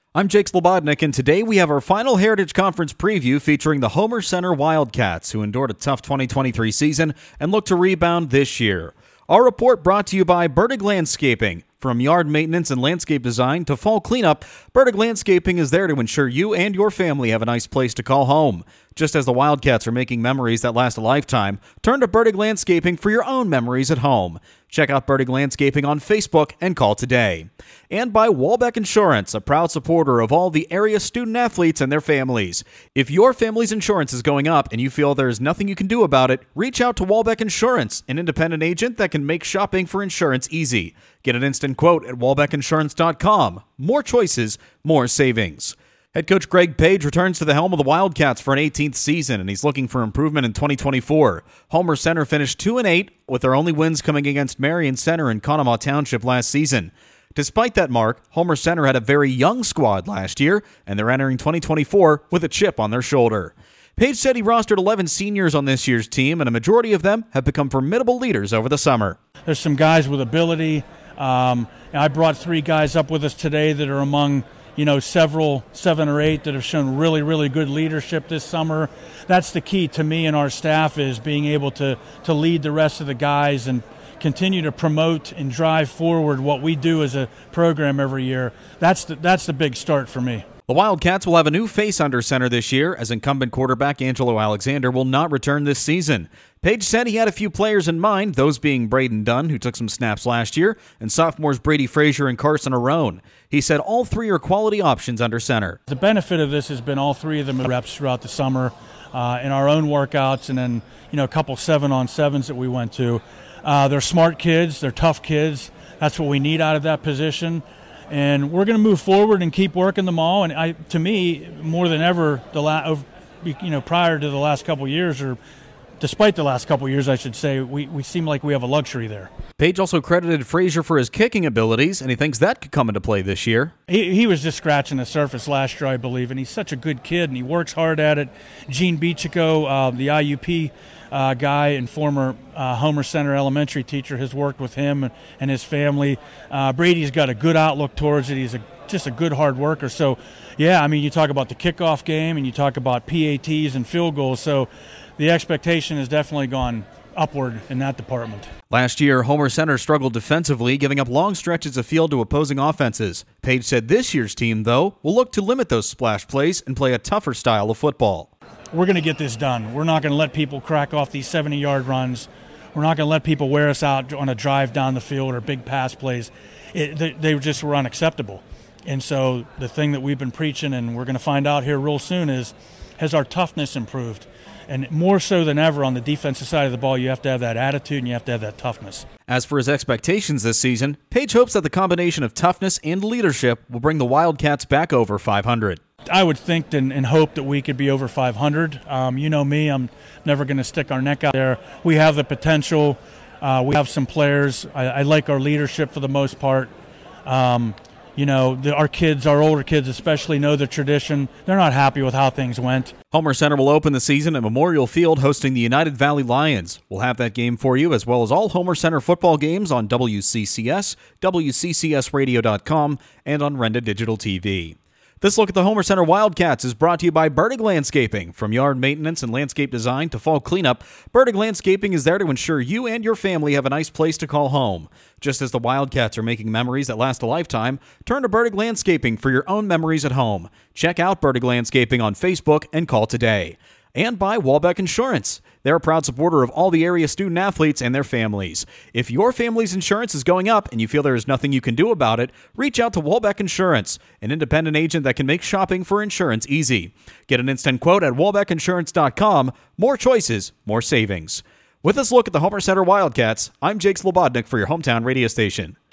I'm Jake Slobodnik, and today we have our final Heritage Conference preview featuring the Homer Center Wildcats, who endured a tough 2023 season and look to rebound this year. Our report brought to you by Bertig Landscaping. From yard maintenance and landscape design to fall cleanup, Bertig Landscaping is there to ensure you and your family have a nice place to call home. Just as the Wildcats are making memories that last a lifetime, turn to Bertig Landscaping for your own memories at home. Check out Bertig Landscaping on Facebook and call today. And by Walbeck Insurance, a proud supporter of all the area student-athletes and their families. If your family's insurance is going up and you feel there is nothing you can do about it, reach out to Walbeck Insurance, an independent agent that can make shopping for insurance easy. Get an instant quote at walbeckinsurance.com. More choices, more savings. Head coach Greg Page returns to the helm of the Wildcats for an 18th season, and he's looking for improvement in 2024. Homer Center finished 2-8, with their only wins coming against Marion Center and Conemaugh Township last season. Despite that mark, Homer Center had a very young squad last year, and they're entering 2024 with a chip on their shoulder. Page said he rostered 11 seniors on this year's team, and a majority of them have become formidable leaders over the summer. There's some guys with ability. I brought 3 guys up with us today that are among several 7 or 8 that have shown really, really good leadership this summer. That's the key to me and our staff, is being able to lead the rest of the guys and continue to promote and drive forward what we do as a program every year. That's the big start for me. The Wildcats will have a new face under center this year, as incumbent quarterback Angelo Alexander will not return this season. Page said he had a few players in mind, those being Braden Dunn, who took some snaps last year, and sophomores Brady Frazier and Carson Arone. He said all 3 are quality options under center. The benefit of this has been all 3 of them reps throughout the summer in our own workouts, and then a couple 7-on-7s that we went to. They're smart kids, they're tough kids. That's what we need out of that position. And we're going to move forward and keep working them all. And to me, more than ever, prior to the last couple of years, or despite the last couple of years, I should say, we seem like we have a luxury there. Page also credited Frazier for his kicking abilities, and he thinks that could come into play this year. He was just scratching the surface last year, I believe, and he's such a good kid, and he works hard at it. Gene Beachico, the IUP guy and former Homer Center elementary teacher, has worked with him and his family. Brady's got a good outlook towards it. He's just a good hard worker. So, yeah, you talk about the kickoff game and you talk about PATs and field goals. So the expectation has definitely gone upward in that department. Last year, Homer Center struggled defensively, giving up long stretches of field to opposing offenses. Page said this year's team, though, will look to limit those splash plays and play a tougher style of football. We're going to get this done. We're not going to let people crack off these 70-yard runs. We're not going to let people wear us out on a drive down the field or big pass plays. They just were unacceptable. And so the thing that we've been preaching, and we're going to find out here real soon, is has our toughness improved? And more so than ever on the defensive side of the ball, you have to have that attitude and you have to have that toughness. As for his expectations this season, Page hopes that the combination of toughness and leadership will bring the Wildcats back over 500. I would think and hope that we could be over 500. You know me, I'm never going to stick our neck out there. We have the potential. We have some players. I like our leadership for the most part. Our kids, our older kids especially, know the tradition. They're not happy with how things went. Homer Center will open the season at Memorial Field hosting the United Valley Lions. We'll have that game for you, as well as all Homer Center football games on WCCS, WCCSradio.com, and on Renda Digital TV. This look at the Homer Center Wildcats is brought to you by Bertig Landscaping. From yard maintenance and landscape design to fall cleanup, Bertig Landscaping is there to ensure you and your family have a nice place to call home. Just as the Wildcats are making memories that last a lifetime, turn to Bertig Landscaping for your own memories at home. Check out Bertig Landscaping on Facebook and call today. And by Walbeck Insurance. They're a proud supporter of all the area student-athletes and their families. If your family's insurance is going up and you feel there is nothing you can do about it, reach out to Walbeck Insurance, an independent agent that can make shopping for insurance easy. Get an instant quote at walbeckinsurance.com. More choices, more savings. With this look at the Homer Center Wildcats, I'm Jake Slobodnik for your hometown radio station.